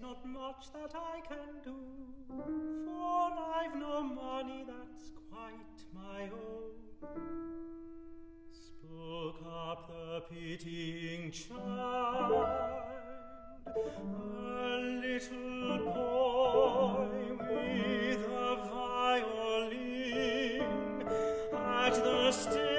not much that I can do, for I've no money that's quite my own. Spoke up the pitying child, a little boy with a violin at the stage.